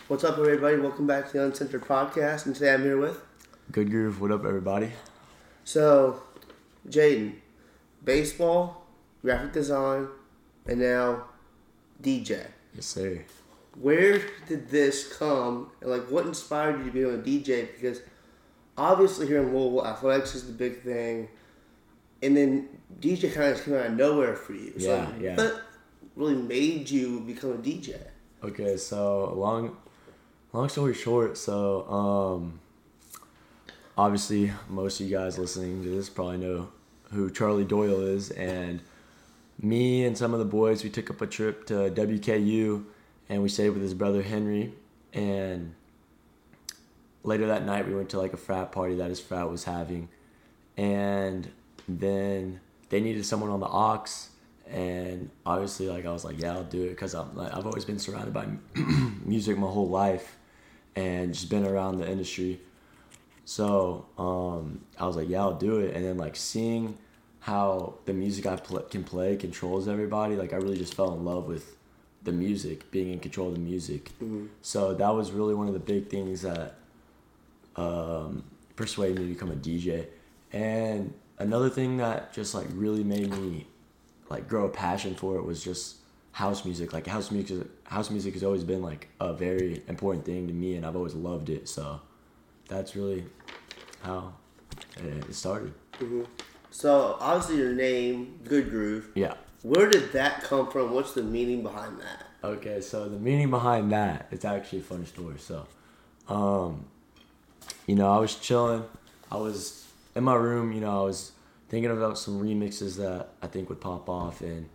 What's up, everybody? Welcome back to the Uncensored Podcast, and today I'm here with... Good Groove. What up, everybody? So, Jaden, baseball, graphic design, and now DJ. Yes, sir. Where did this come, and what inspired you to become a DJ? Because obviously here in Louisville, athletics is the big thing, and then DJ kind of came out of nowhere for you. So what really made you become a DJ? Okay, so long story short, obviously most of you guys listening to this probably know who Charlie Doyle is, and me and some of the boys, we took up a trip to WKU, and we stayed with his brother Henry, and later that night we went to a frat party that his frat was having, and then they needed someone on the aux, and obviously I was like, yeah, I'll do it, because I've always been surrounded by music my whole life and just been around the industry. So I was like, yeah, I'll do it. And then seeing how the music I can play controls everybody, I really just fell in love with the music, being in control of the music. Mm-hmm. So that was really one of the big things that persuaded me to become a DJ. And another thing that just really made me grow a passion for it was just house music. House music has always been a very important thing to me, and I've always loved it. So that's really how it started. Mm-hmm. So obviously your name, Good Groove. Yeah. Where did that come from? What's the meaning behind that? Okay, so the meaning behind that, it's actually a funny story. So, I was chilling. I was in my room, I was thinking about some remixes that I think would pop off, and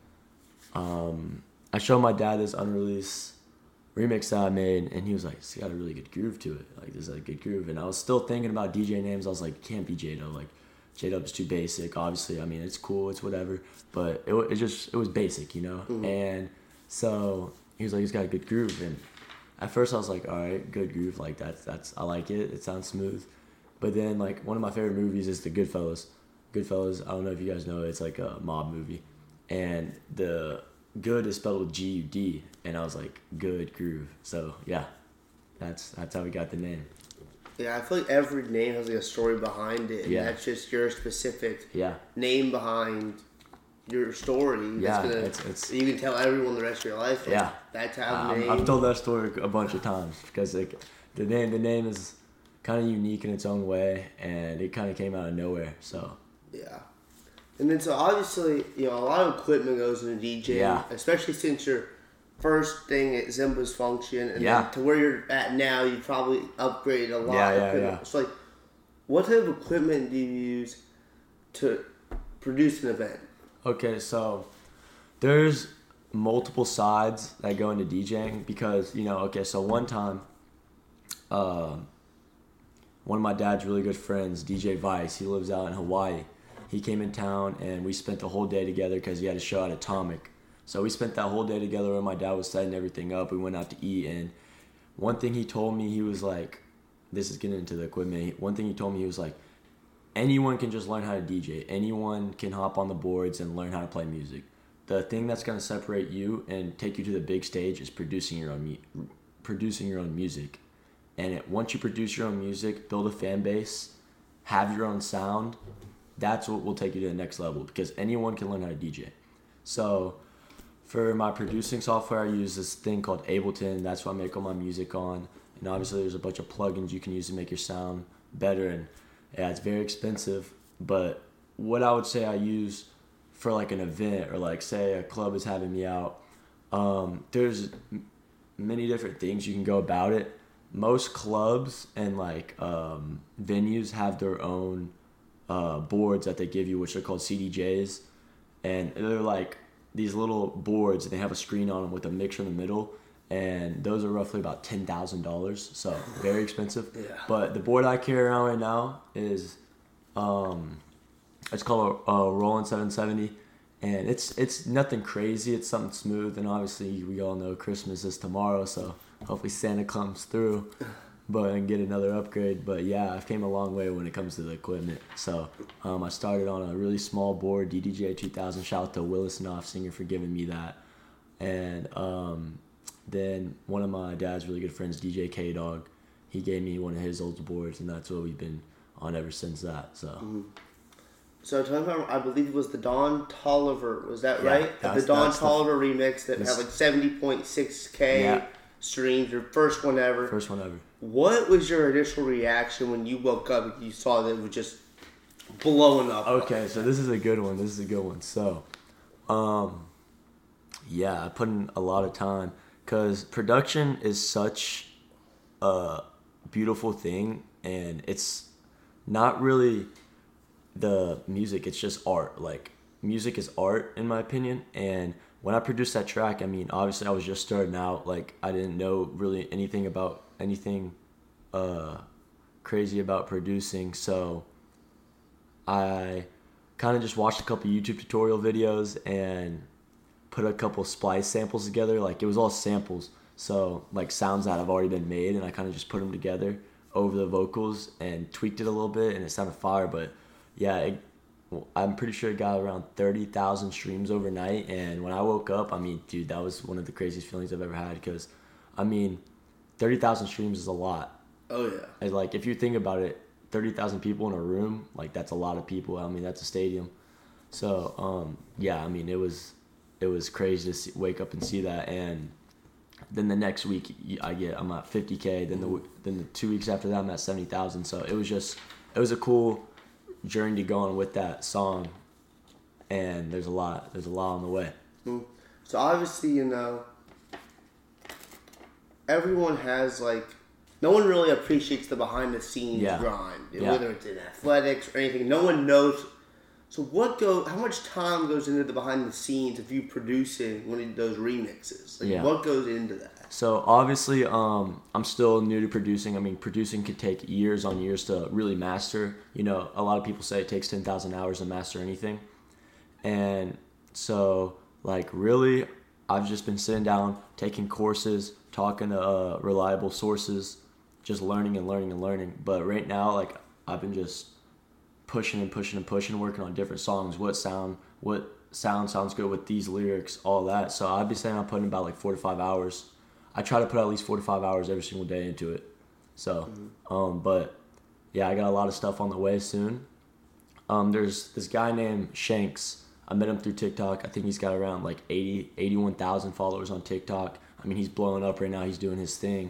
I showed my dad this unreleased remix that I made, and he was like, it's got a really good groove to it. This is a good groove. And I was still thinking about DJ names. I was like, can't be J-Dub. J-Dub's too basic. Obviously, it's cool, it's whatever, but it was basic, Mm-hmm. And so he was like, it's got a good groove. And at first I was like, all right, good groove, that's I like it. It sounds smooth. But then one of my favorite movies is the Goodfellas. Goodfellas, I don't know if you guys know it, it's a mob movie. And the good is spelled with G-U-D, and I was like, good groove. So yeah, that's how we got the name. Yeah, I feel like every name has a story behind it, and that's just your specific name behind your story. Yeah, it's you can tell everyone the rest of your life. That's how the name. I've told that story a bunch of times because the name is kind of unique in its own way, and it kind of came out of nowhere. So yeah. And then so obviously, a lot of equipment goes into DJing, especially since your first thing at Zimba's Function, and then to where you're at now, you probably upgraded a lot of equipment. Yeah. So what type of equipment do you use to produce an event? Okay, so there's multiple sides that go into DJing because, so one time, one of my dad's really good friends, DJ Vice, he lives out in Hawaii. He came in town, and we spent the whole day together because he had a show at Atomic. So we spent that whole day together when my dad was setting everything up. We went out to eat, and one thing he told me, he was like, this is getting into the equipment. One thing he told me, he was like, anyone can just learn how to DJ. Anyone can hop on the boards and learn how to play music. The thing that's going to separate you and take you to the big stage is producing your own music. And once you produce your own music, build a fan base, have your own sound, that's what will take you to the next level because anyone can learn how to DJ. So for my producing software, I use this thing called Ableton. That's what I make all my music on. And obviously there's a bunch of plugins you can use to make your sound better. And yeah, it's very expensive. But what I would say I use for an event or say a club is having me out, there's many different things you can go about it. Most clubs and venues have their own boards that they give you, which are called CDJs, and they're these little boards, and they have a screen on them with a mixer in the middle, and those are roughly about $10,000, so very expensive. Yeah. But the board I carry around right now is it's called a Roland 770, and it's nothing crazy. It's something smooth, and obviously we all know Christmas is tomorrow, so hopefully Santa comes through and get another upgrade. But yeah, I've came a long way when it comes to the equipment. So I started on a really small board, DDJ 2000. Shout out to Willis Knopf, singer, for giving me that. And then one of my dad's really good friends, DJ K-Dog, he gave me one of his old boards, and that's what we've been on ever since that. So. Mm-hmm. So talking about, I believe it was the Don Toliver, was that right? The Don Toliver remix that had like 70.6K streams, your first one ever. First one ever. What was your initial reaction when you woke up and you saw that it was just blowing up? Okay, so this is a good one. So, I put in a lot of time because production is such a beautiful thing, and it's not really the music, it's just art. Like, music is art in my opinion, and when I produced that track, I mean, obviously I was just starting out. Like, I didn't know really anything crazy about producing, so I kind of just watched a couple YouTube tutorial videos and put a couple splice samples together. Like, it was all samples, so like sounds that have already been made, and I kind of just put them together over the vocals and tweaked it a little bit, and it sounded fire. But yeah, I'm pretty sure it got around 30,000 streams overnight, and when I woke up, I mean, dude, that was one of the craziest feelings I've ever had, because, I mean, 30,000 streams is a lot. Oh, yeah. And, like, if you think about it, 30,000 people in a room, like, that's a lot of people. I mean, that's a stadium. So, I mean, it was crazy to wake up and see that, and then the next week, I'm at 50K, then the 2 weeks after that, I'm at 70,000, so it was a cool journey to go on with that song, and there's a lot on the way. So obviously, everyone has, like, no one really appreciates the behind the scenes grind, whether it's in athletics or anything. No one knows. So how much time goes into the behind the scenes of you producing one of those remixes? Like, what goes into that? So obviously, I'm still new to producing. I mean, producing could take years on years to really master. You know, a lot of people say it takes 10,000 hours to master anything. And so, like, really, I've just been sitting down, taking courses, talking to reliable sources, just learning and learning and learning. But right now, like, I've been just pushing and pushing and pushing, working on different songs, what sound sounds good with these lyrics, all that. So I'd be saying I'm putting about like 4 to 5 hours. I try to put at least 4 to 5 hours every single day into it. So, but yeah, I got a lot of stuff on the way soon. There's this guy named Shanks. I met him through TikTok. I think he's got around like 81,000 followers on TikTok. I mean, he's blowing up right now. He's doing his thing.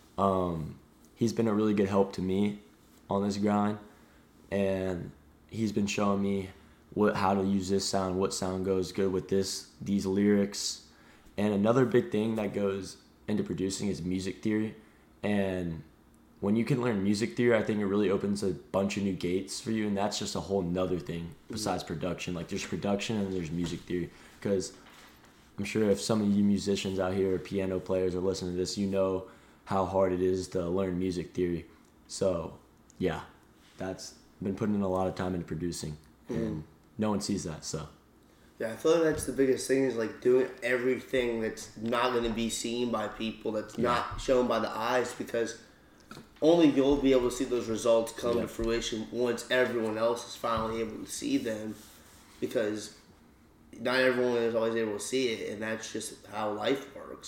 He's been a really good help to me on this grind, and he's been showing me how to use this sound, what sound goes good with these lyrics. And another big thing that goes into producing is music theory. And when you can learn music theory, I think it really opens a bunch of new gates for you, and that's just a whole nother thing besides production. Like, there's production and there's music theory, because I'm sure if some of you musicians out here or piano players are listening to this, you know how hard it is to learn music theory. So yeah, that's been putting in a lot of time into producing, and no one sees that. So yeah, I feel like that's the biggest thing, is like doing everything that's not going to be seen by people, that's not shown by the eyes, because only you'll be able to see those results come to fruition once everyone else is finally able to see them, because not everyone is always able to see it, and that's just how life works.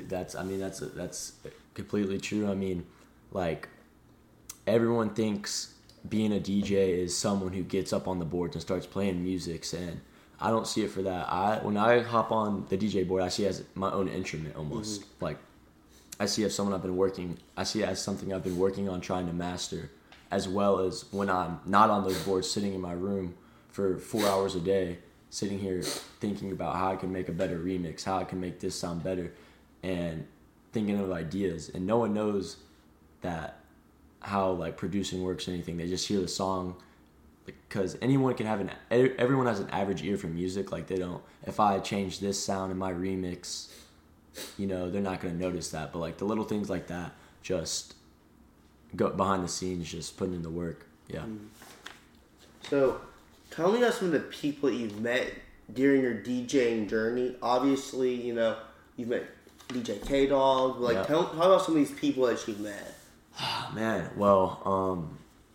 That's completely true. I mean, like, everyone thinks being a DJ is someone who gets up on the boards and starts playing music, and I don't see it for that. When I hop on the DJ board, I see it as my own instrument almost. Like, I see it as something I've been working on trying to master, as well as when I'm not on those boards, sitting in my room for 4 hours a day, sitting here thinking about how I can make a better remix, how I can make this sound better, and thinking of ideas. And no one knows that, how like producing works or anything. They just hear the song, because everyone has an average ear for music. Like, if I change this sound in my remix, they're not going to notice that. But like the little things like that, just go behind the scenes, just putting in the work. Yeah. So tell me about some of the people that you've met during your DJing journey. Obviously, you've met DJ K-Dog. Like, talk about some of these people that you've met. Man, well,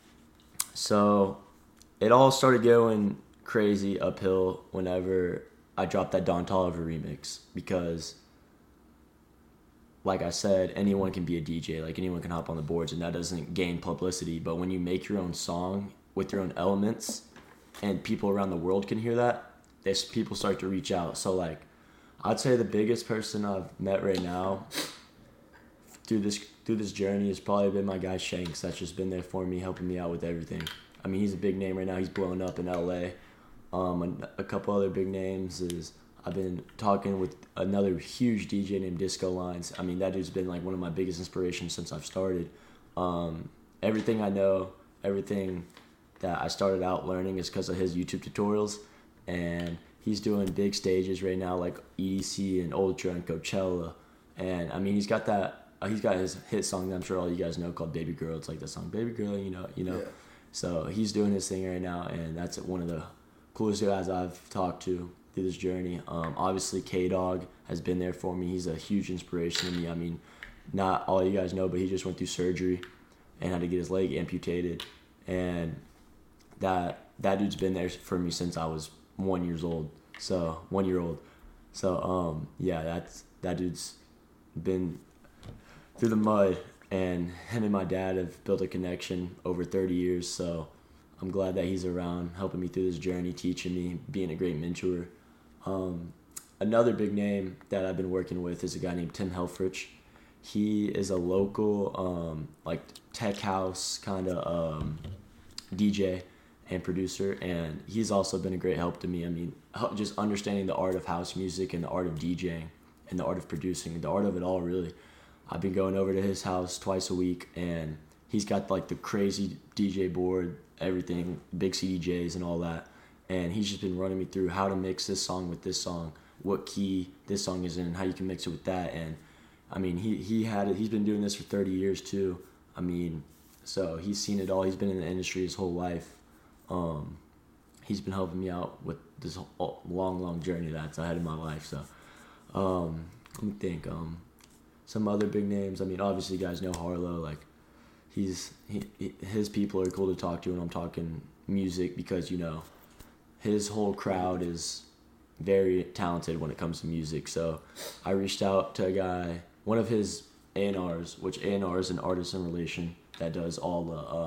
so it all started going crazy uphill whenever I dropped that Don Toliver remix, because like I said, anyone can be a DJ. Like anyone can hop on the boards, and that doesn't gain publicity. But when you make your own song with your own elements, and people around the world can hear that, people start to reach out. So like, I'd say the biggest person I've met right now through this journey has probably been my guy Shanks. That's just been there for me, helping me out with everything. I mean, he's a big name right now. He's blowing up in LA. And a couple other big names is I've been talking with another huge DJ named Disco Lines. I mean, that dude's been like one of my biggest inspirations since I've started. Everything I know, everything that I started out learning is because of his YouTube tutorials. And he's doing big stages right now like EDC and Ultra and Coachella. And I mean, he's got his hit song that I'm sure all you guys know called Baby Girl. It's like the song Baby Girl, you know. Yeah. So he's doing his thing right now, and that's one of the coolest guys I've talked to through this journey. Obviously, K-Dog has been there for me. He's a huge inspiration to me. I mean, not all you guys know, but he just went through surgery and had to get his leg amputated. And that dude's been there for me since I was 1 year old. So, yeah, that dude's been through the mud, and him and my dad have built a connection over 30 years. So I'm glad that he's around, helping me through this journey, teaching me, being a great mentor. Another big name that I've been working with is a guy named Tim Helfrich. He is a local, like tech house kind of DJ and producer, and he's also been a great help to me. I mean, just understanding the art of house music and the art of DJing and the art of producing, the art of it all, really. I've been going over to his house twice a week, and he's got like the crazy DJ board, everything, big CDJs and all that. And he's just been running me through how to mix this song with this song, what key this song is in, and how you can mix it with that. And I mean, he's been doing this for 30 years too. I mean, so he's seen it all. He's been in the industry his whole life. He's been helping me out with this long journey that's ahead of my life. So let me think. Some other big names. I mean, obviously, you guys know Harlow. Like, his people are cool to talk to when I'm talking music, because you know his whole crowd is very talented when it comes to music. So I reached out to a guy, one of his A&Rs, which A&R is an artist in relation that does all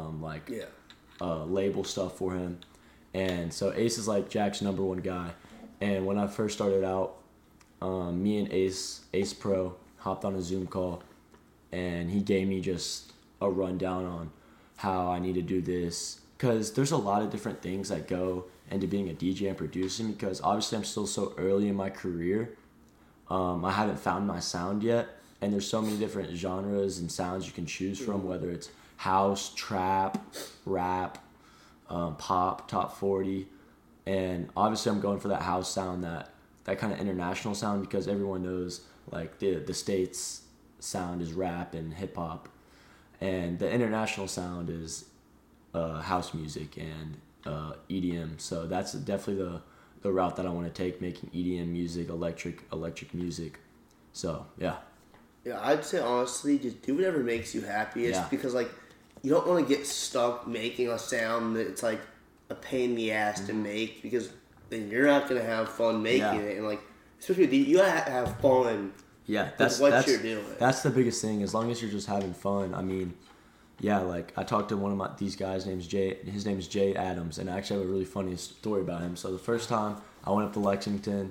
the label stuff for him. And so Ace is like Jack's number one guy. And when I first started out, me and Ace Pro, hopped on a Zoom call, and he gave me just a rundown on how I need to do this, because there's a lot of different things that go into being a DJ and producing, because obviously I'm still so early in my career. I haven't found my sound yet, and there's so many different genres and sounds you can choose from, whether it's house, trap, rap, pop, top 40, and obviously I'm going for that house sound, that kind of international sound, because everyone knows like the States sound is rap and hip hop, and the international sound is house music and EDM. So that's definitely the route that I want to take, making EDM music, electric music. So yeah, I'd say honestly, just do whatever makes you happiest, because like you don't want to get stuck making a sound that's like a pain in the ass to make, because then you're not gonna have fun making it. And like, especially you gotta have fun. Yeah, that's what you're doing. That's the biggest thing. As long as you're just having fun. I mean, yeah, like I talked to one of these guys. His name is Jay Adams, and I actually have a really funny story about him. So the first time I went up to Lexington,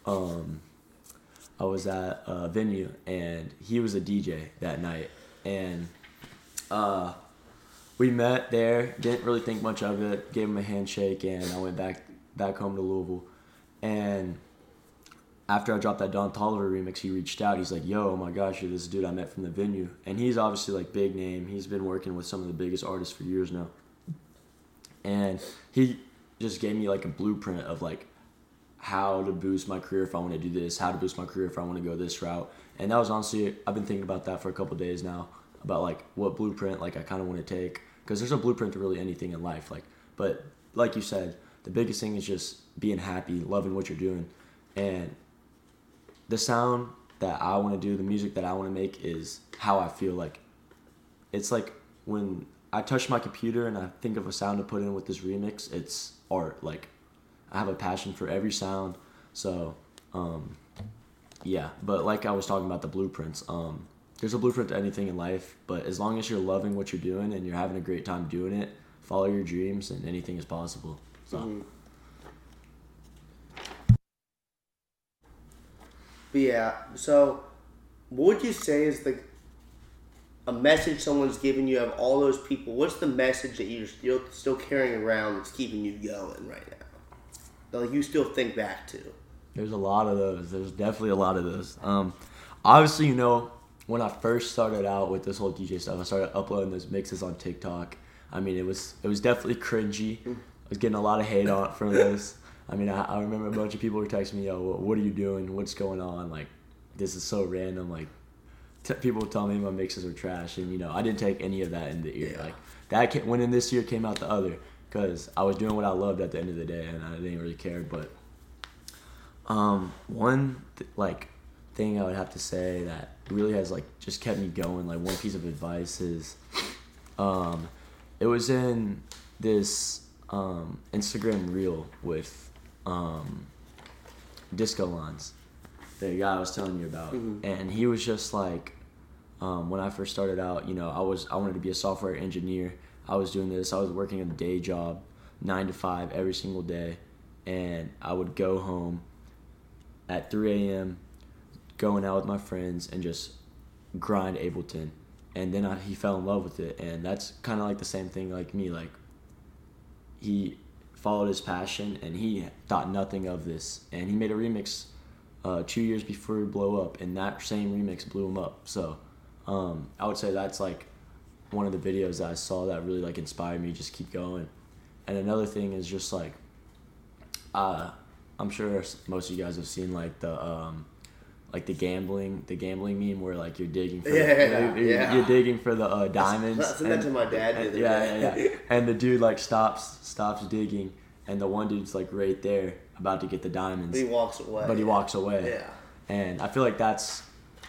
I was at a venue, and he was a DJ that night, and we met there. Didn't really think much of it. Gave him a handshake, and I went back home to Louisville, and after I dropped that Don Toliver remix, he reached out. He's like, yo, oh my gosh, you're this dude I met from the venue. And he's obviously like big name. He's been working with some of the biggest artists for years now. And he just gave me like a blueprint of like how to boost my career if I want to do this, how to boost my career if I want to go this route. And that was honestly, I've been thinking about that for a couple of days now, about like what blueprint like I kind of want to take. Because there's a blueprint to really anything in life. But like you said, the biggest thing is just being happy, loving what you're doing. And the sound that I want to do, the music that I want to make is how I feel. Like, it's like when I touch my computer and I think of a sound to put in with this remix, it's art. Like, I have a passion for every sound. So, Yeah, but like I was talking about the blueprints, there's a blueprint to anything in life, but as long as you're loving what you're doing and you're having a great time doing it, follow your dreams and anything is possible. So. Mm-hmm. But yeah, so what would you say is a message someone's giving you of all those people? What's the message that you're still carrying around that's keeping you going right now? That like you still think back to? There's a lot of those. There's definitely a lot of those. Obviously, you know, when I first started out with this whole DJ stuff, I started uploading those mixes on TikTok. I mean, it was definitely cringy. I was getting a lot of hate on from this. I mean, I remember a bunch of people were texting me, "Yo, what are you doing? What's going on? Like, this is so random." Like, people would tell me my mixes were trash, and you know, I didn't take any of that in the ear. Like, that when in this year came out the other, because I was doing what I loved at the end of the day, and I didn't really care. But one thing I would have to say that really has like just kept me going, like one piece of advice is, it was in this Instagram reel with Disco Lines, the guy I was telling you about, and he was just like, when I first started out, you know, I wanted to be a software engineer. I was doing this. I was working a day job, 9 to 5 every single day, and I would go home at 3 a.m. going out with my friends and just grind Ableton. And then he fell in love with it, and that's kind of like the same thing like me. Like, he followed his passion, and he thought nothing of this, and he made a remix 2 years before he blew up, and that same remix blew him up. So I would say that's like one of the videos that I saw that really like inspired me to just keep going. And another thing is just like, I'm sure most of you guys have seen like the gambling meme where like you're digging for you're digging for the diamonds. I sent that to my dad the other day. And the dude like stops digging, and the one dude's like right there about to get the diamonds. But he walks away. Yeah. And I feel like that's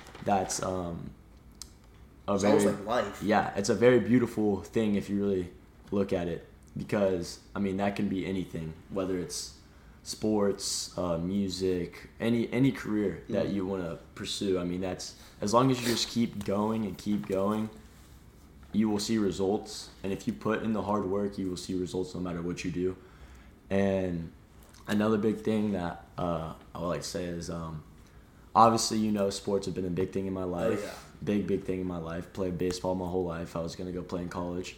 it's almost like life. Yeah, it's a very beautiful thing if you really look at it, because I mean that can be anything, whether it's sports, music, any career that you want to pursue. I mean, that's as long as you just keep going and keep going, you will see results. And if you put in the hard work, you will see results no matter what you do. And another big thing that I would like to say is, obviously, you know, sports have been a big thing in my life. Oh, yeah. Big thing in my life. Played baseball my whole life. I was gonna go play in college.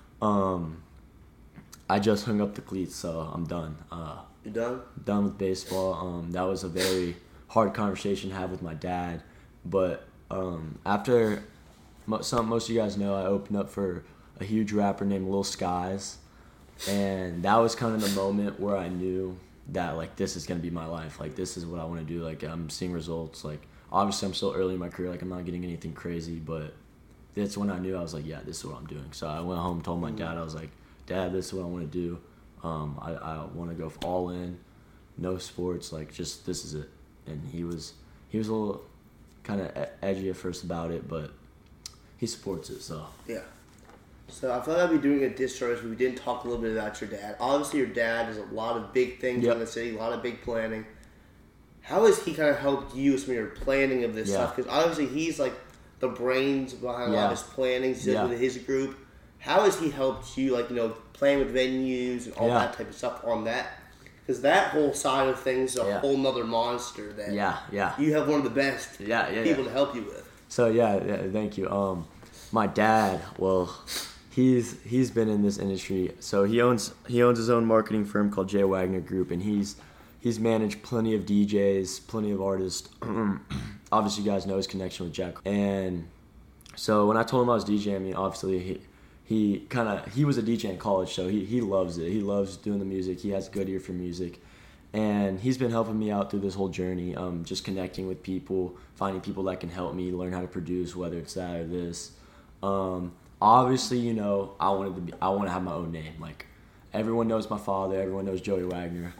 I just hung up the cleats, so I'm done. You done? Done with baseball. That was a very hard conversation to have with my dad. But after most of you guys know, I opened up for a huge rapper named Lil Skies, and that was kind of the moment where I knew that like this is gonna be my life. Like this is what I want to do. Like I'm seeing results. Like obviously I'm still early in my career. Like I'm not getting anything crazy, but that's when I knew I was like, yeah, this is what I'm doing. So I went home, told my dad, I was like, Dad, this is what I want to do. I want to go all in, no sports, like just this is it. And he was a little kind of edgy at first about it, but he supports it. So yeah. So I feel like I'd be doing a disservice if we didn't talk a little bit about your dad. Obviously, your dad does a lot of big things in the city, a lot of big planning. How has he kind of helped you with some of your planning of this stuff? Because obviously he's like the brains behind a lot of his planning, with his group. How has he helped you, like, you know, playing with venues and all that type of stuff on that? Because that whole side of things is a whole nother monster that you have one of the best people to help you with. So, thank you. My dad, well, he's been in this industry. So he owns his own marketing firm called J. Wagner Group, and he's managed plenty of DJs, plenty of artists. Obviously, you guys know his connection with Jack. And so when I told him I was DJing, I mean, obviously he was a DJ in college, so he loves it. He loves doing the music. He has a good ear for music. And he's been helping me out through this whole journey, just connecting with people, finding people that can help me learn how to produce, whether it's that or this. Obviously, you know, I want to have my own name. Like, everyone knows my father, everyone knows Joey Wagner.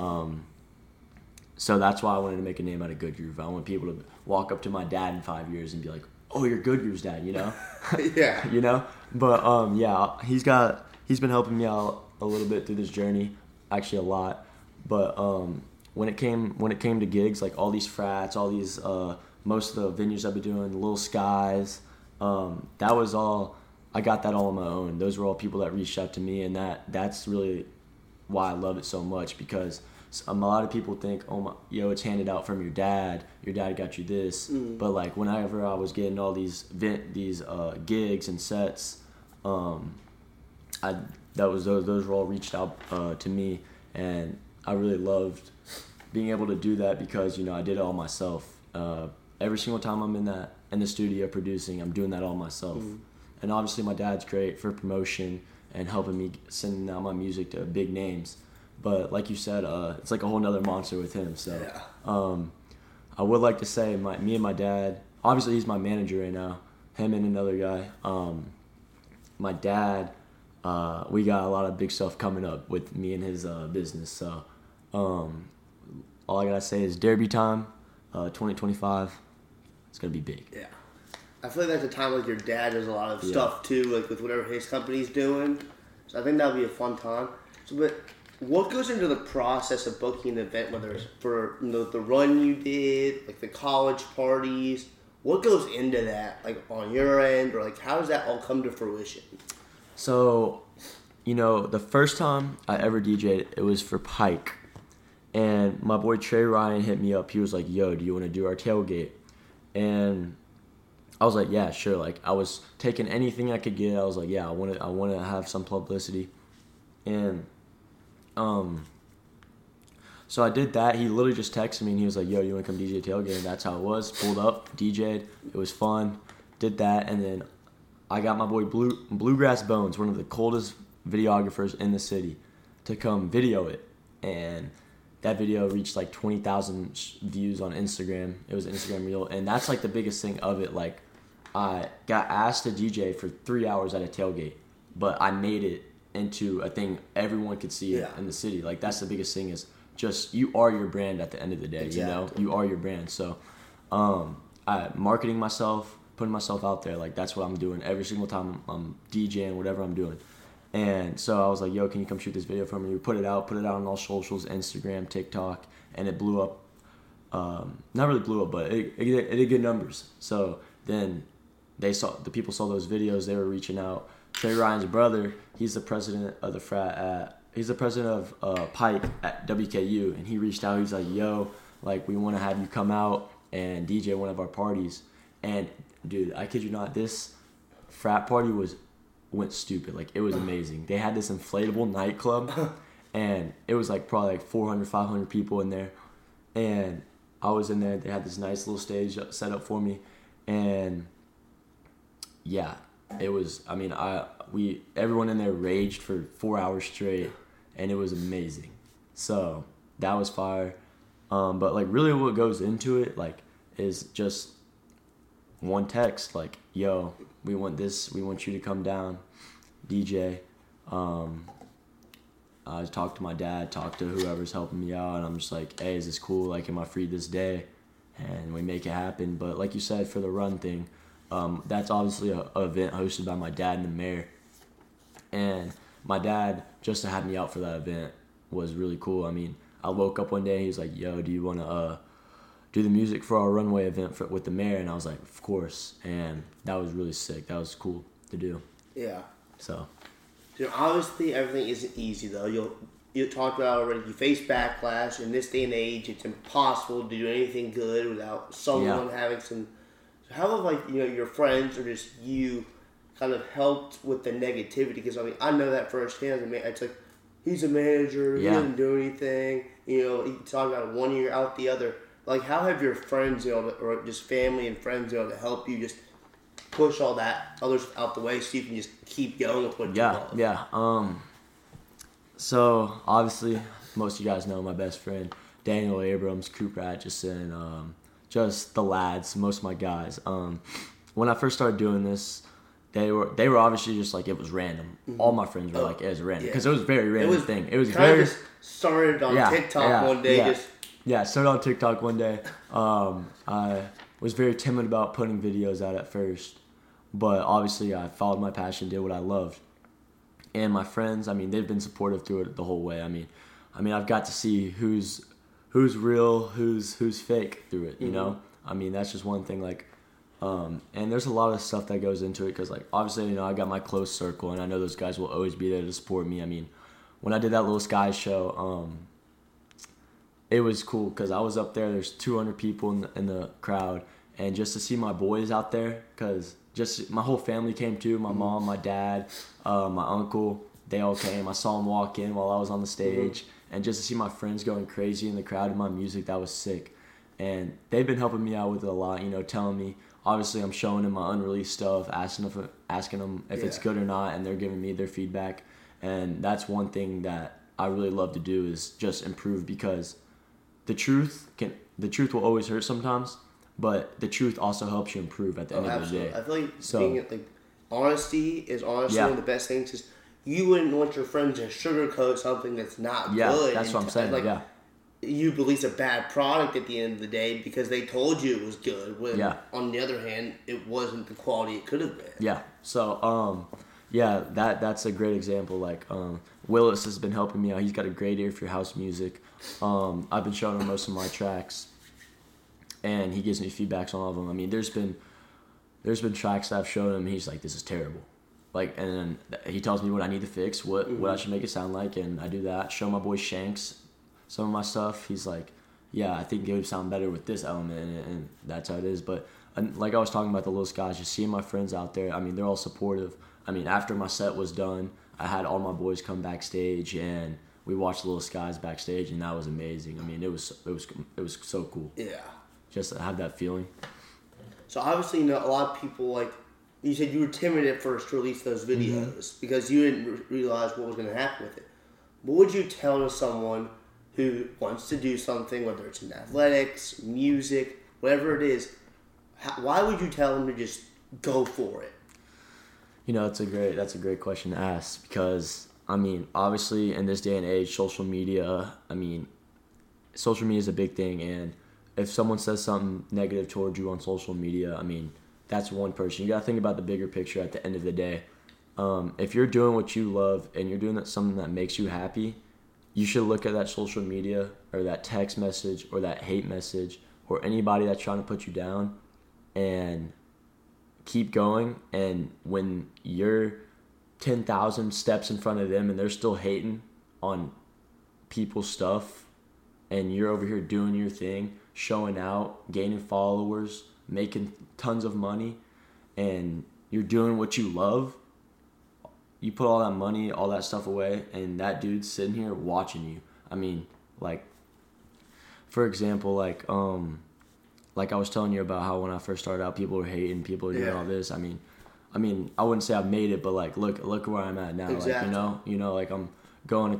So that's why I wanted to make a name out of Good Groove. I want people to walk up to my dad in 5 years and be like, "Oh, you're Good Groove's dad," you know? Yeah. You know? But he's been helping me out a little bit through this journey, actually a lot. But when it came to gigs, like all these frats, all these most of the venues I've been doing, Little Skies, that was all. I got that all on my own. Those were all people that reached out to me, and that's really why I love it so much, because a lot of people think, it's handed out from your dad. Your dad got you this, but like whenever I was getting all these gigs and sets, those were all reached out to me, and I really loved being able to do that because I did it all myself. Every single time I'm in the studio producing, I'm doing that all myself. And obviously my dad's great for promotion and helping me sending out my music to big names. But like you said, it's like a whole nother monster with him. So I would like to say me and my dad, obviously he's my manager right now, him and another guy. My dad, we got a lot of big stuff coming up with me and his business. So all I gotta say is Derby time, 2025, it's gonna be big. Yeah. I feel like that's a time like your dad does a lot of stuff too, like with whatever his company's doing. So I think that'll be a fun time. So, but what goes into the process of booking an event, whether it's for the run you did, like the college parties? What goes into that, like on your end, or like how does that all come to fruition? So, the first time I ever DJ'd, it was for Pike. And my boy Trey Ryan hit me up. He was like, yo, do you want to do our tailgate? And I was like, yeah, sure. Like, I was taking anything I could get. I was like, yeah, I want to have some publicity. And so I did that. He literally just texted me, and he was like, yo, you want to come DJ tailgate? And that's how it was. Pulled up, DJ'd. It was fun. Did that, and then I got my boy Bluegrass Bones, one of the coldest videographers in the city, to come video it. And that video reached like 20,000 views on Instagram. It was an Instagram reel, and that's like the biggest thing of it. Like, I got asked to DJ for 3 hours at a tailgate, but I made it into a thing everyone could see in the city. Like, that's the biggest thing, is just you are your brand at the end of the day. Exactly. You are your brand. So I marketing myself, putting myself out there, like that's what I'm doing every single time I'm DJing, whatever I'm doing. And so I was like, yo, can you come shoot this video for me? We put it out on all socials, Instagram, TikTok, and it blew up. Not really blew up, but it did good numbers. So then the people saw those videos, they were reaching out. Trey Ryan's brother, he's the president of the frat he's the president of Pike at WKU, and he reached out. He's like, yo, like, we want to have you come out and DJ one of our parties. And dude, I kid you not, this frat party went stupid. Like, it was amazing. They had this inflatable nightclub, and it was like probably like 400, 500 people in there. And I was in there. They had this nice little stage set up for me, and yeah, it was. I mean, everyone in there raged for 4 hours straight, and it was amazing. So that was fire. But like, really, what goes into it, like, is just one text, like, yo, we want this, we want you to come down, DJ. I talked to my dad, talked to whoever's helping me out, and I'm just like, hey, is this cool? Like, am I free this day? And we make it happen. But like you said, for the run thing, that's obviously an event hosted by my dad and the mayor. And my dad, just to have me out for that event was really cool. I mean, I woke up one day, he was like, yo, do you want to do the music for our runway event with the mayor? And I was like, of course. And that was really sick. That was cool to do. Yeah. So. Obviously, everything isn't easy, though. You talked about already, you face backlash. In this day and age, it's impossible to do anything good without someone having some... So how have, like, your friends or just you kind of helped with the negativity? Because, I mean, I know that firsthand. It's like, he's a manager, he doesn't do anything. He talked about one ear out the other. Like, how have your friends, or just family and friends, to help you just push all that others out the way so you can just keep going with what you love? Yeah. So, obviously, most of you guys know my best friend, Daniel Abrams, Cooper Atchison, just the lads, most of my guys. When I first started doing this, they were obviously just like, it was random. Mm-hmm. All my friends were like, it was random. Because it was a very random thing. It was kind of just started on TikTok one day. Yeah, started on TikTok one day. I was very timid about putting videos out at first. But obviously, I followed my passion, did what I loved. And my friends, I mean, they've been supportive through it the whole way. I mean, I've got to see who's who's real, who's fake through it. You Mm-hmm. know, I mean, that's just one thing. Like, and there's a lot of stuff that goes into it because, like, obviously, you know, I got my close circle, and I know those guys will always be there to support me. I mean, when I did that Little Skies show, it was cool because I was up there. There's 200 people in the crowd, and just to see my boys out there, because just my whole family came too. My mom, my dad, my uncle, they all came. I saw them walk in while I was on the stage, and just to see my friends going crazy in the crowd and my music, that was sick. And they've been helping me out with it a lot, you know, telling me. Obviously, I'm showing them my unreleased stuff, asking them if it's good or not, and they're giving me their feedback. And that's one thing that I really love to do is just improve, because the truth will always hurt sometimes, but the truth also helps you improve at the end of the day. I feel like honesty is honestly one of the best things. Is you wouldn't want your friends to sugarcoat something that's not good. Yeah, that's what I'm saying. Like, you release a bad product at the end of the day because they told you it was good. When on the other hand, it wasn't the quality it could have been. Yeah. So that's a great example. Like Willis has been helping me out. He's got a great ear for house music. I've been showing him most of my tracks, and he gives me feedbacks on all of them. I mean, there's been tracks that I've shown him. He's like, "This is terrible." Like, and then he tells me what I need to fix, what I should make it sound like, and I do that. Show my boy Shanks some of my stuff. He's like, "Yeah, I think it would sound better with this element in it," and that's how it is. But like I was talking about the Little Skies, just seeing my friends out there. I mean, they're all supportive. I mean, after my set was done, I had all my boys come backstage, and we watched Little Skies backstage, and that was amazing. I mean, it was so cool. Yeah. Just to have that feeling. So obviously, you know, a lot of people, like you said, you were timid at first to release those videos because you didn't realize what was going to happen with it. What would you tell to someone who wants to do something, whether it's in athletics, music, whatever it is? Why would you tell them to just go for it? You know, that's a great question to ask, because I mean, obviously in this day and age, social media is a big thing, and if someone says something negative towards you on social media, I mean, that's one person. You got to think about the bigger picture at the end of the day. If you're doing what you love and you're doing something that makes you happy, you should look at that social media or that text message or that hate message or anybody that's trying to put you down and keep going. And when you're 10,000 steps in front of them and they're still hating on people's stuff and you're over here doing your thing, showing out, gaining followers, making tons of money, and you're doing what you love, you put all that money, all that stuff away, and that dude's sitting here watching you. I mean, like, for example, like I was telling you about how when I first started out, people were hating, people were doing all this. I mean, I wouldn't say I've made it, but like, look where I'm at now. Exactly. Like, you know, like I'm going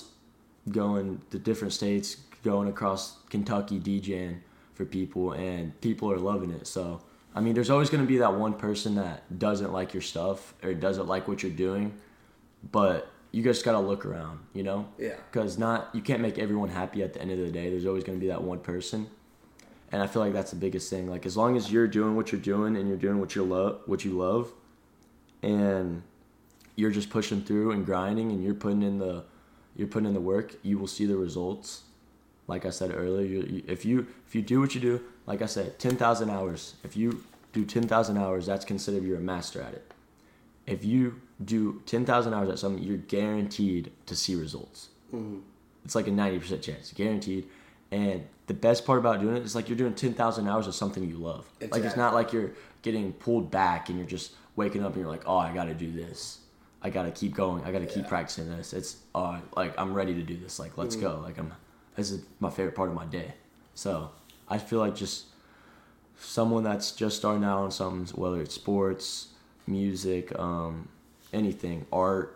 to different states, going across Kentucky DJing for people, and people are loving it. So, I mean, there's always going to be that one person that doesn't like your stuff or doesn't like what you're doing, but you just got to look around, you know? Yeah. Because you can't make everyone happy at the end of the day. There's always going to be that one person. And I feel like that's the biggest thing. Like, as long as you're doing what you're doing and you're doing what you love, and you're just pushing through and grinding and you're putting in the work, you will see the results. Like I said earlier, if you do what you do, like I said, 10,000 hours. If you do 10,000 hours, that's considered you're a master at it. If you do 10,000 hours at something, you're guaranteed to see results. Mm-hmm. It's like a 90% chance, guaranteed. And the best part about doing it is like you're doing 10,000 hours of something you love. Exactly. Like, it's not like you're getting pulled back and you're just waking up and you're like, oh, I got to do this. I got to keep going. I got to keep practicing this. It's like, I'm ready to do this. Like, let's go. Like, this is my favorite part of my day. So I feel like just someone that's just starting out on something, whether it's sports, music, anything, art,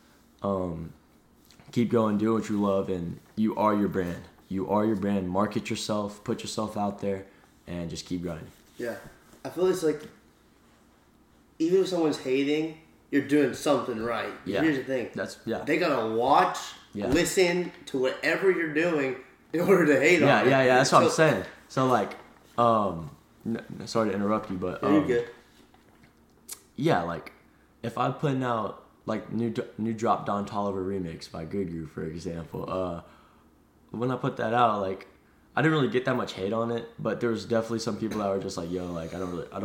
keep going, do what you love, and you are your brand. You are your brand. Market yourself, put yourself out there, and just keep grinding. Yeah. I feel it's like, even if someone's hating, you're doing something right. Yeah. Here's the thing. They gotta watch, listen to whatever you're doing in order to hate on it. Yeah. That's what I'm saying. So, like, sorry to interrupt you, but you're good. Yeah, like, if I'm putting out like new drop Don Toliver remix by Good Groove, for example, when I put that out, like, I didn't really get that much hate on it, but there was definitely some people that were just like, yo, like I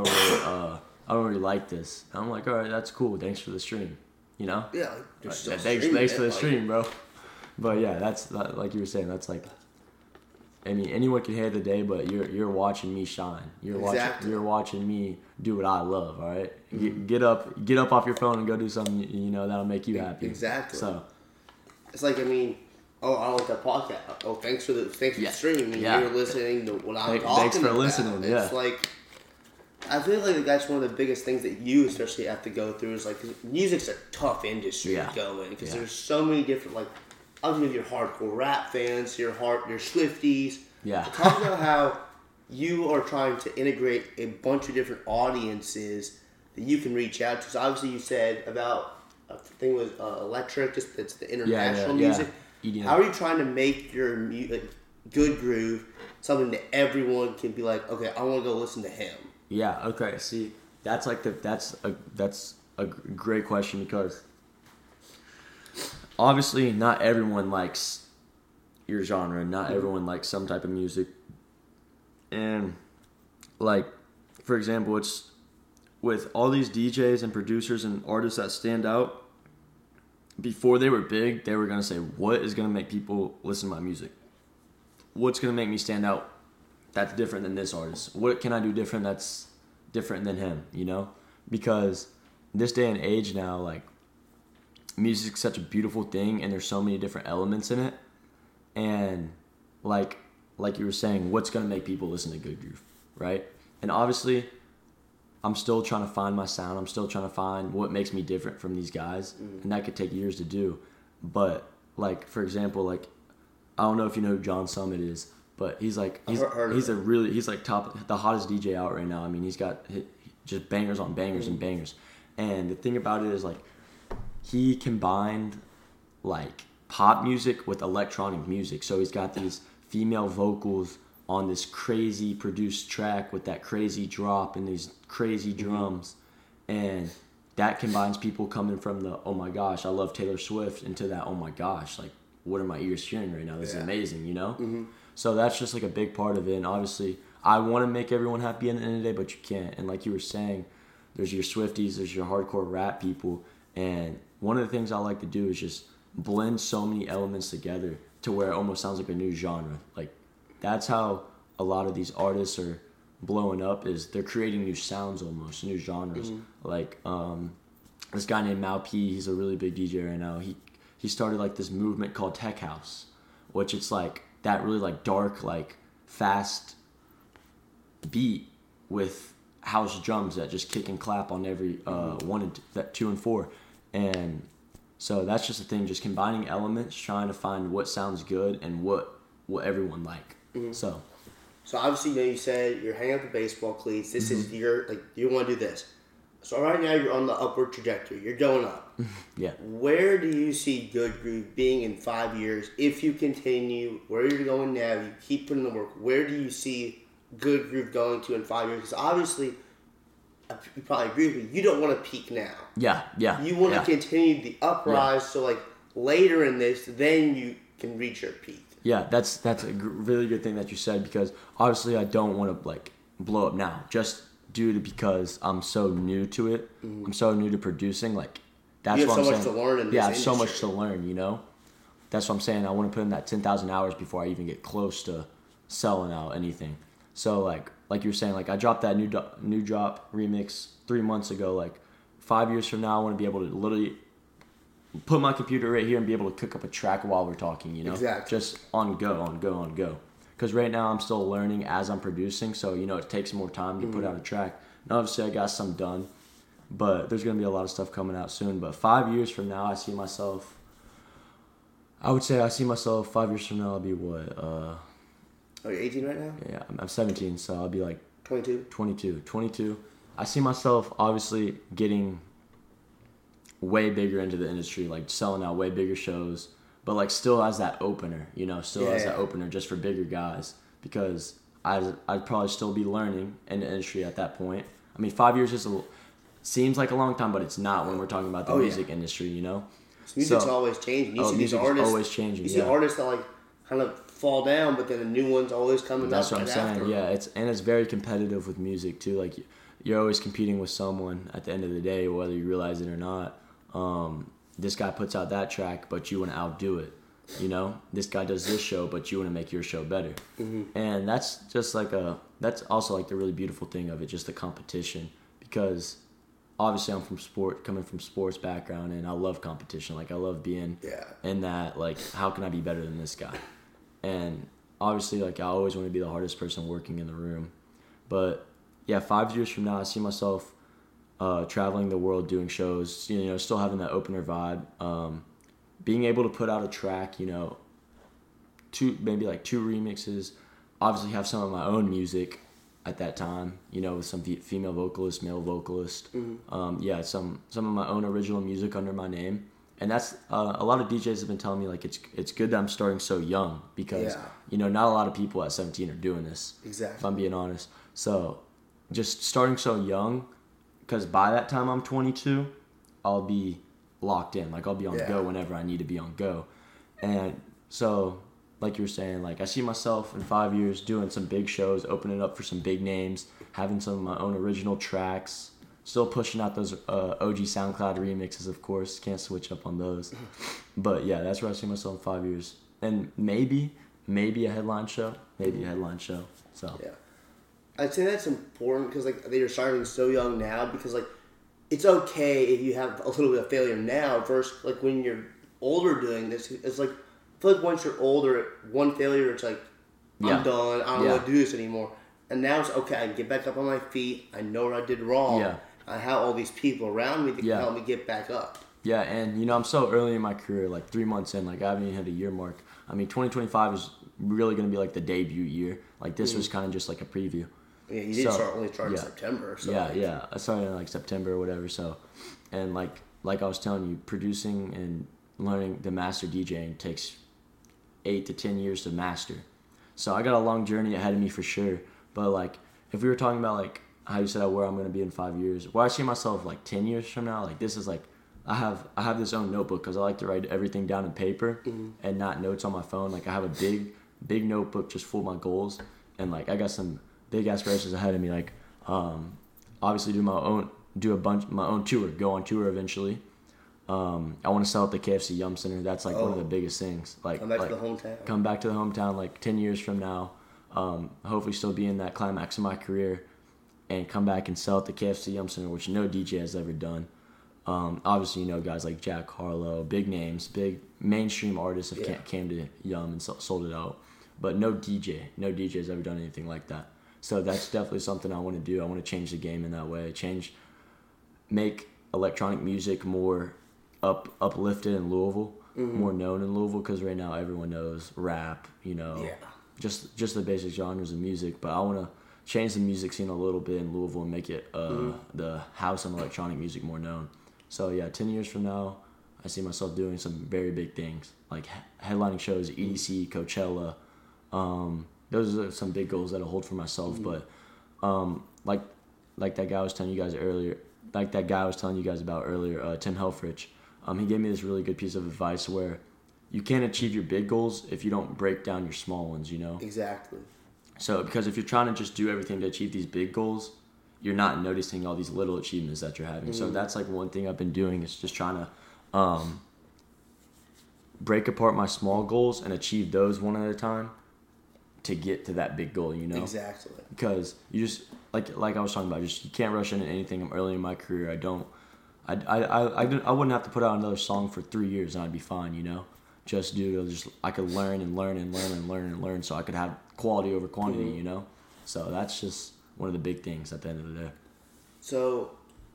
don't really like this. And I'm like, all right, that's cool. Thanks for the stream. You know? Yeah. Thanks for the stream, bro. But yeah, that's like you were saying. That's like, I mean, anyone can hate the day, but you're watching me shine. You're watching me do what I love. All right, get up off your phone and go do something that'll make you happy. Exactly. So it's like, I mean, I like that podcast. Oh, thanks for the stream. And you're listening to what I'm talking about. Thanks for listening. Yeah. It's like, I feel like that's one of the biggest things that you especially have to go through is like, 'cause music's a tough industry to go in because there's so many different, like, obviously your hardcore rap fans, your Swifties. Yeah. Talk about how you are trying to integrate a bunch of different audiences that you can reach out to. So obviously you said about, I think it was Electric, just that's the international music. EDM. How are you trying to make your Good Groove something that everyone can be like, okay, I want to go listen to him? Yeah. Okay. See, that's a great question because obviously not everyone likes your genre. Not everyone likes some type of music. And like, for example, it's with all these DJs and producers and artists that stand out. Before they were big, they were going to say, what is going to make people listen to my music? What's going to make me stand out that's different than this artist? What can I do different that's different than him, Because this day and age now, like, music's such a beautiful thing and there's so many different elements in it. And like you were saying, what's going to make people listen to Good Groove, right? And obviously, I'm still trying to find my sound. I'm still trying to find what makes me different from these guys. And that could take years to do. But, like, for example, like, I don't know if you know who John Summit is, but he's like top, the hottest DJ out right now. I mean, he's got just bangers on bangers and bangers. And the thing about it is, like, he combined, like, pop music with electronic music. So he's got these female vocals on this crazy produced track with that crazy drop and these crazy drums. And that combines people coming from the, oh my gosh, I love Taylor Swift, into that, oh my gosh, like, what are my ears hearing right now? This is amazing, So that's just like a big part of it. And obviously, I want to make everyone happy at the end of the day, but you can't. And like you were saying, there's your Swifties, there's your hardcore rap people. And one of the things I like to do is just blend so many elements together to where it almost sounds like a new genre. Like, that's how a lot of these artists are blowing up, is they're creating new sounds almost, new genres. Like, this guy named Mal P, he's a really big DJ right now. He started like this movement called Tech House, which it's like that really like dark, like fast beat with house drums that just kick and clap on every 1 and 2 and 4. And so that's just the thing, just combining elements, trying to find what sounds good and what everyone like. So obviously, you said you're hanging up the baseball cleats. This is your, like, you want to do this. So right now you're on the upward trajectory. You're going up. Yeah. Where do you see Good Groove being in 5 years if you continue where you're going now? You keep putting the work. Where do you see Good Groove going to in 5 years? Because obviously, you probably agree with me, you don't want to peak now. Yeah. You want to continue the uprise, so like later in this, then you can reach your peak. Yeah, that's a really good thing that you said, because obviously I don't want to like blow up now, just due to because I'm so new to it. I'm so new to producing. Like, that's what I'm saying. You have so much to learn in this industry. I have so much to learn, That's what I'm saying. I want to put in that 10,000 hours before I even get close to selling out anything. So like you were saying, like, I dropped that new drop remix 3 months ago. Like, 5 years from now, I want to be able to literally put my computer right here and be able to cook up a track while we're talking, Exactly. Just on go. Because right now I'm still learning as I'm producing, so, it takes more time to put out a track. And obviously I got some done, but there's going to be a lot of stuff coming out soon. But 5 years from now, I would say 5 years from now, I'll be what? You're 18 right now? Yeah, I'm 17, so I'll be like 22. 22. I see myself obviously getting way bigger into the industry, like selling out way bigger shows, but like still as that opener, as that opener just for bigger guys, because I'd probably still be learning in the industry at that point. I mean, 5 years seems like a long time, but it's not when we're talking about the music industry, Music's always changing. You see music's always changing. You see artists that like kind of fall down, but then a new one's always coming That's up. That's what I'm saying. Yeah, it's very competitive with music too. Like you're always competing with someone at the end of the day, whether you realize it or not. This guy puts out that track, but you want to outdo it. You know, this guy does this show, but you want to make your show better. Mm-hmm. And that's just that's also like the really beautiful thing of it, just the competition. Because obviously I'm coming from sports background, and I love competition. Like I love being in that, like, how can I be better than this guy? And obviously, like, I always want to be the hardest person working in the room. But yeah, 5 years from now, I see myself traveling the world doing shows, you know, still having that opener vibe. Being able to put out a track, you know, maybe like 2 remixes, obviously have some of my own music at that time, you know, with some female vocalist, male vocalist. Mm-hmm. Some of my own original music under my name. And that's a lot of DJs have been telling me, like, it's good that I'm starting so young because, you know, not a lot of people at 17 are doing this. Exactly. If I'm being honest. So just starting so young, because by that time I'm 22, I'll be locked in. Like, I'll be on go whenever I need to be on go. And so, like you were saying, like, I see myself in 5 years doing some big shows, opening up for some big names, having some of my own original tracks, still pushing out those OG SoundCloud remixes, of course. Can't switch up on those. But yeah, that's where I see myself in 5 years. And maybe a headline show. So yeah, I'd say that's important because, like, you're starting so young now, because, like, it's okay if you have a little bit of failure now versus, like, when you're older doing this. It's like, I feel like once you're older, one failure, it's like, I'm done. I don't want to do this anymore. And now it's okay. I can get back up on my feet. I know what I did wrong. Yeah. I have all these people around me that can help me get back up. Yeah, and, you know, I'm so early in my career, like 3 months in, like I haven't even hit a year mark. I mean, 2025 is really going to be like the debut year. Like, this was kind of just like a preview. Yeah, you did only start in September. So I started in like September or whatever. So, and like I was telling you, producing and learning the master DJing takes 8 to 10 years to master. So I got a long journey ahead of me for sure. But like, if we were talking about like how you said where I'm going to be in 5 years, where I see myself like 10 years from now, like this is like, I have this own notebook because I like to write everything down in paper and not notes on my phone. Like I have a big notebook just full of my goals, and like I got some big aspirations ahead of me. Like obviously do my own tour, go on tour eventually. I want to sell at the KFC Yum Center. That's like one of the biggest things. Like come back to the hometown. Come back to the hometown like 10 years from now. Hopefully still be in that climax of my career and come back and sell at the KFC Yum Center, which no DJ has ever done. Obviously, you know, guys like Jack Harlow, big names, big mainstream artists have came to Yum and sold it out. But no DJ has ever done anything like that. So that's definitely something I want to do. I want to change the game in that way. Make electronic music more uplifted in Louisville, more known in Louisville, because right now everyone knows rap, you know, just the basic genres of music. But I want to change the music scene a little bit in Louisville and make it the house and electronic music more known. So yeah, 10 years from now, I see myself doing some very big things, like headlining shows, EDC, Coachella. Those are some big goals that I hold for myself. But like that guy I was telling you guys about earlier, Tim Helfrich, he gave me this really good piece of advice where you can't achieve your big goals if you don't break down your small ones, you know? Exactly. So, because if you're trying to just do everything to achieve these big goals, you're not noticing all these little achievements that you're having. So that's like one thing I've been doing is just trying to break apart my small goals and achieve those one at a time to get to that big goal, you know? Exactly. Because you just, like I was talking about, you can't rush into anything. I'm early in my career. I wouldn't have to put out another song for 3 years and I'd be fine, you know? I could learn and learn so I could have quality over quantity, you know? So that's just one of the big things at the end of the day. So,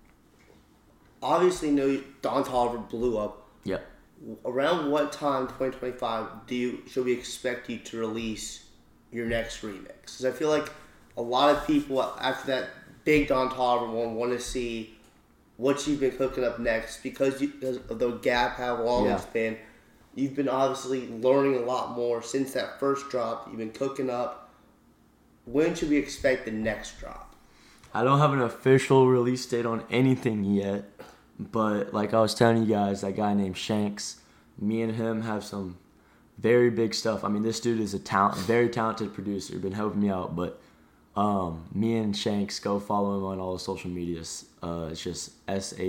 obviously, Don Toliver blew up. Yep. Around what time, 2025, should we expect you to release your next remix? Because I feel like a lot of people, after that big Don Toliver one, want to see what you've been cooking up next because of the gap, how long it's been. You've been obviously learning a lot more since that first drop. You've been cooking up. When should we expect the next drop? I don't have an official release date on anything yet, but like I was telling you guys, that guy named Shanks, me and him have some very big stuff. I mean, this dude is very talented producer. Been helping me out, but me and Shanks, go follow him on all the social medias. It's just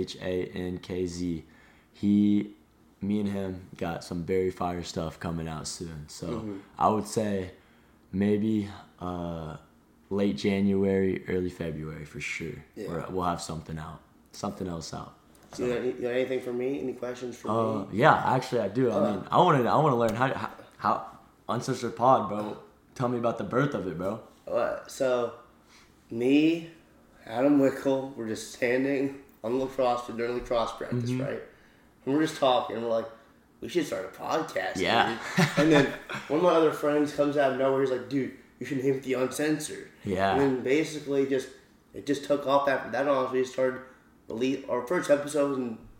SHANKZ. Me and him got some very fire stuff coming out soon. So I would say maybe late January, early February for sure. Yeah. We'll have something else out. So. You got anything for me? Any questions for me? Yeah, actually I do. I mean, I want to learn how Uncensored Pod, bro. Tell me about the birth of it, bro. So, me, Adam Wickel, we're just standing on the lacrosse during lacrosse practice, right? And we're just talking, and we're like, we should start a podcast. Yeah. And then one of my other friends comes out of nowhere. He's like, dude, you should name it The Uncensored. Yeah. And then basically it just took off after that. Honestly, we started our first episode was in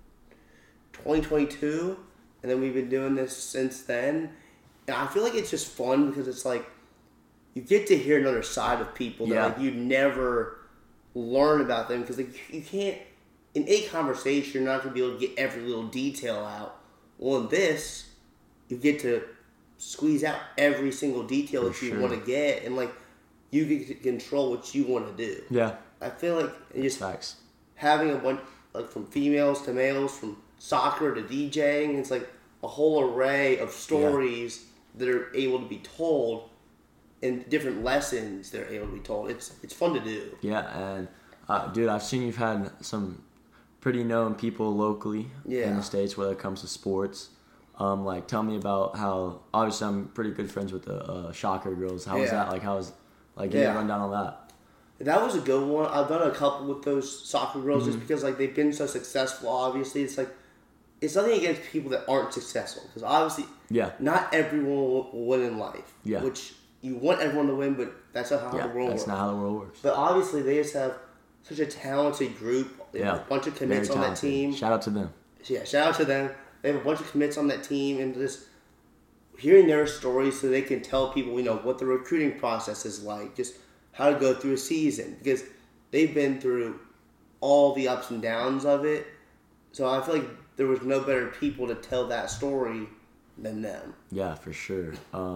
2022, and then we've been doing this since then. And I feel like it's just fun because it's like you get to hear another side of people that like you never learn about them, because like you can't. In a conversation, you're not going to be able to get every little detail out. Well, in this, you get to squeeze out every single detail that you want to get, and like you get to control what you want to do. Yeah, I feel like just facts. Having a bunch, like from females to males, from soccer to DJing, it's like a whole array of stories that are able to be told, and different lessons that are able to be told. It's fun to do. Yeah, and dude, I've seen you've had some pretty known people locally in the States when it comes to sports. Like, tell me about how, obviously I'm pretty good friends with the Shocker girls. How was that? Like, give me a rundown on that. That was a good one. I've done a couple with those soccer girls just because like they've been so successful. Obviously, it's like, it's nothing against people that aren't successful, because obviously not everyone will win in life. Yeah. Which you want everyone to win, but that's not how the world works. That's not how the world works. But obviously they just have such a talented group. They have a bunch of commits on that team. Shout out to them. Yeah, shout out to them. They have a bunch of commits on that team, and just hearing their stories so they can tell people, what the recruiting process is like, just how to go through a season, because they've been through all the ups and downs of it. So I feel like there was no better people to tell that story than them. Yeah, for sure.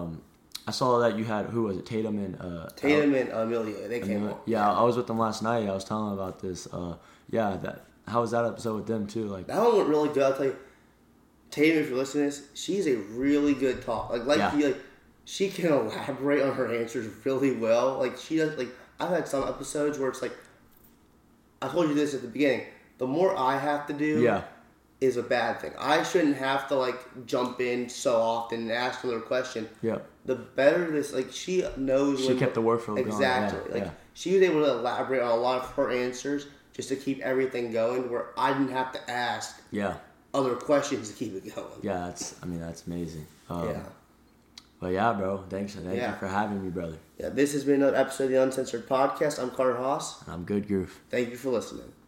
I saw that you had, who was it, Tatum and Amelia. They came up. Yeah, I was with them last night. I was telling them about this. How was that episode with them too? Like, that one went really good. I'll tell you, Tatum, if you're listening to this, she's a really good talk. She can elaborate on her answers really well. Like, she does. Like, I've had some episodes where it's like, I told you this at the beginning. The more I have to do, is a bad thing. I shouldn't have to jump in so often and ask another question. Yeah. The better this, she knows. She kept the workflow going. Exactly. She was able to elaborate on a lot of her answers just to keep everything going, where I didn't have to ask other questions to keep it going. Yeah, that's amazing. But yeah, bro, thank you for having me, brother. Yeah, this has been another episode of the Uncensored Podcast. I'm Carter Haas. And I'm Good Groove. Thank you for listening.